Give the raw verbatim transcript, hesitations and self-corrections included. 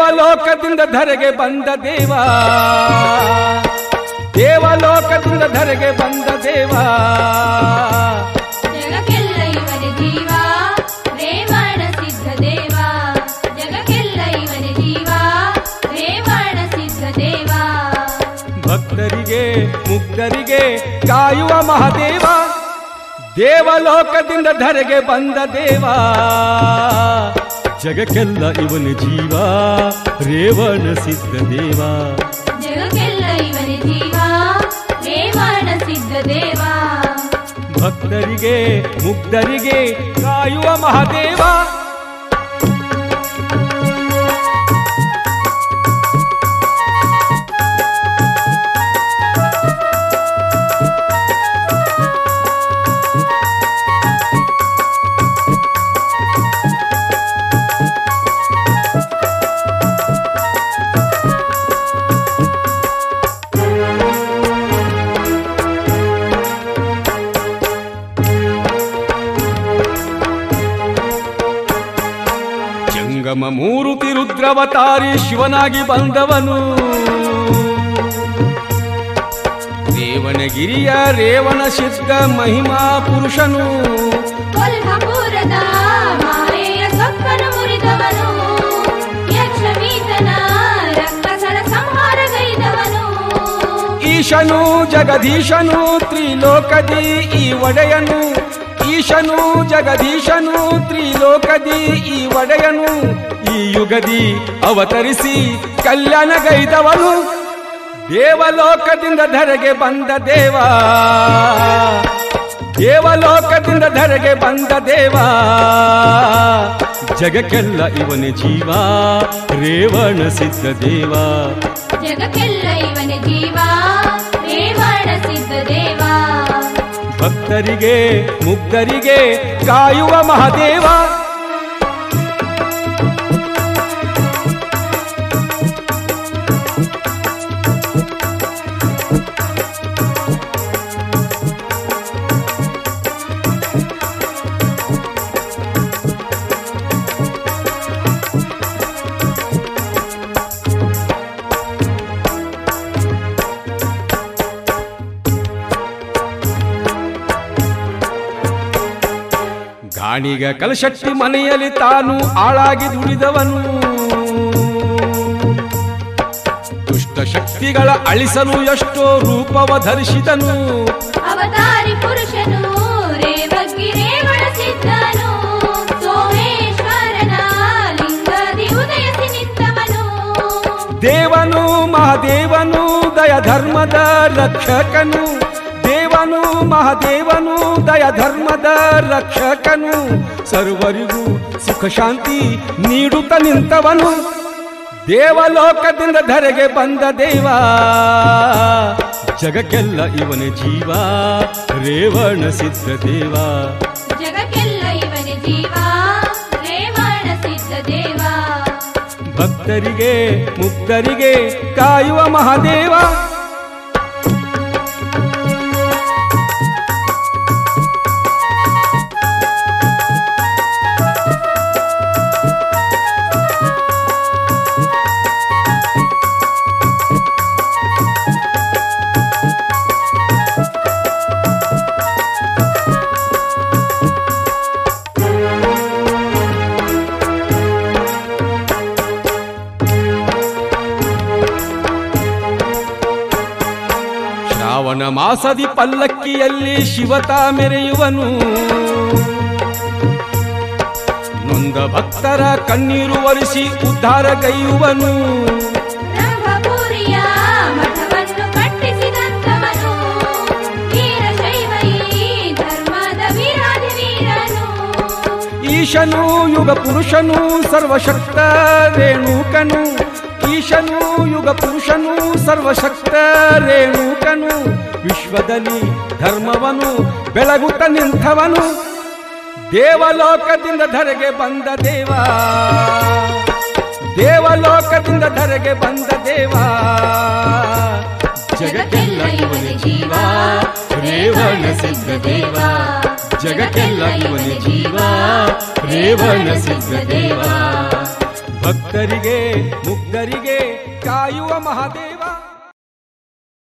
ದೇವಲೋಕದಿಂದ ಧರೆಗೆ ಬಂದ ದೇವ, ದೇವಲೋಕದಿಂದ ಧರೆಗೆ ಬಂದ ದೇವ. ಜಗಕ್ಕೆಲ್ಲ ಇವನೇ ಜೀವ ರೇವಣ ಸಿದ್ಧ ದೇವ, ಜಗಕ್ಕೆಲ್ಲ ಇವನೇ ಜೀವ ರೇವಣ ಸಿದ್ಧ ದೇವ. ಭಕ್ತರಿಗೆ ಮುಗ್ಧರಿಗೆ ಕಾಯುವ ಮಹಾದೇವ, ದೇವಲೋಕದಿಂದ ಧರೆಗೆ ಬಂದ ದೇವ. ಜಗಕ್ಕೆಲ್ಲ ಇವನ ಜೀವ ರೇವಣ ಸಿದ್ಧ ದೇವ, ಜಗಕ್ಕೆಲ್ಲ ಇವನೇ ಜೀವ ರೇವಣ ಸಿದ್ಧ ದೇವ. ಭಕ್ತರಿಗೆ ಮುಗ್ಧರಿಗೆ ಕಾಯುವ ಮಹಾದೇವ. ಜಂಗಮ ಮೂರುತಿ ರುದ್ರವತಾರಿ ಶಿವನಾಗಿ ಬಂದವನು, ರೇವಣಗಿರಿಯ ರೇವಣ ಸಿದ್ಧ ಮಹಿಮಾ ಪುರುಷನು. ಕೊಲ್ಹಾಪುರದ ಮಾಯೆಯ ಸೊಕ್ಕನು ಮುರಿದವನು, ಯಕ್ಷಮೀತನ ರಕ್ಕಸರ ಸಂಹಾರಗೈದವನು. ಈಶನು ಜಗದೀಶನು ತ್ರಿಲೋಕದಿ ಈ ಒಡೆಯನು, ಈಶನು ಜಗದೀಶನು ತ್ರಿಲೋಕದಿ ಈ ಒಡೆಯನು. ಈ ಯುಗದಿ ಅವತರಿಸಿ ಕಲ್ಯಾಣಗೈದವನು, ದೇವಲೋಕದಿಂದ ಧರೆಗೆ ಬಂದ ದೇವ, ದೇವಲೋಕದಿಂದ ಧರೆಗೆ ಬಂದ ದೇವ. ಜಗಕ್ಕೆಲ್ಲ ಇವನೇ ಜೀವ ರೇವಣ ಸಿದ್ಧ ದೇವ, ಜಗಕ್ಕೆಲ್ಲ ಇವನೇ ಜೀವ ರೇವಣ ಸಿದ್ಧ ದೇವ. ಭಕ್ತರಿಗೆ ಮುಗ್ಧರಿಗೆ ಕಾಯುವ ಮಹಾದೇವ. ಗಾಣಿಗ ಕಲಶಟ್ಟಿ ಮನೆಯಲ್ಲಿ ತಾನು ಆಳಾಗಿ ದುಡಿದವನು, ದುಷ್ಟ ಶಕ್ತಿಗಳ ಅಳಿಸಲು ಎಷ್ಟೋ ರೂಪವ ಧರಿಸಿದನು. ಅವತಾರಿ ಪುರುಷನು ರೇವಗಿ ರೇವಣ ಸಿದ್ಧನು, ಸೋಮೇಶ್ವರನ ಲಿಂಗದಿ ಉದಯಿಸಿ ನಿಂತವನು. ದೇವನು ಮಹಾದೇವನು ದಯ ಧರ್ಮದ ರಕ್ಷಕನು, ದೇವನು ಮಹಾದೇವನು ದಯ ಧರ್ಮದ ರಕ್ಷಕನು. ಸರ್ವರಿಗೂ ಸುಖ ಶಾಂತಿ ನೀಡುತ್ತ ನಿಂತವನು, ದೇವಲೋಕದಿಂದ ಧರೆಗೆ ಬಂದ ದೇವ. ಜಗಕ್ಕೆಲ್ಲ ಇವನೇ ಜೀವ ರೇವಣ ಸಿದ್ಧ ದೇವ, ಜಗಕ್ಕೆಲ್ಲ ಇವನೇ ಜೀವ ರೇವಣ ಸಿದ್ಧ ದೇವ. ಭಕ್ತರಿಗೆ ಮುಗ್ಧರಿಗೆ ಕಾಯುವ ಮಹಾದೇವ. ಶ್ರಾವಣ ಮಾಸದಿ ಪಲ್ಲಕ್ಕಿಯಲ್ಲಿ ಶಿವತ ಮೆರೆಯುವನು, ನೊಂದ ಭಕ್ತರ ಕಣ್ಣೀರು ಒರೆಸಿ ಉದ್ಧಾರ ಕೈಯುವನು. ರಂಗಪುರಿಯ ಮಠವನ್ನು ಕಟ್ಟಿಸಿದಂತವನು, ವೀರಶೈವ ಈ ಧರ್ಮದ ವೀರಾಧಿ ವೀರನು. ಈಶನು ಯುಗ ಪುರುಷನು ಸರ್ವಶಕ್ತ ರೇಣುಕನು, ಈಶನು ಯುಗ ಪುರುಷನು ಸರ್ವಶಕ್ತ ರೇಣುಕನು. ವಿಶ್ವದಲ್ಲಿ ಧರ್ಮವನು ಬೆಳಗುತ್ತ ನಿಂತವನು, ದೇವಲೋಕದಿಂದ ಧರೆಗೆ ಬಂದ ದೇವ, ದೇವಲೋಕದಿಂದ ಧರೆಗೆ ಬಂದ ದೇವ. ಜಗಕ್ಕೆಲ್ಲ ಇವನೇ ಜೀವ ರೇವಣ ಸಿದ್ಧ ದೇವ, ಜಗಕ್ಕೆಲ್ಲ ಇವನೇ ಜೀವ ರೇವಣ ಸಿದ್ಧ ದೇವ. ಭಕ್ತರಿಗೆ ಮುಗ್ಧರಿಗೆ ಕಾಯುವ ಮಹಾದೇವ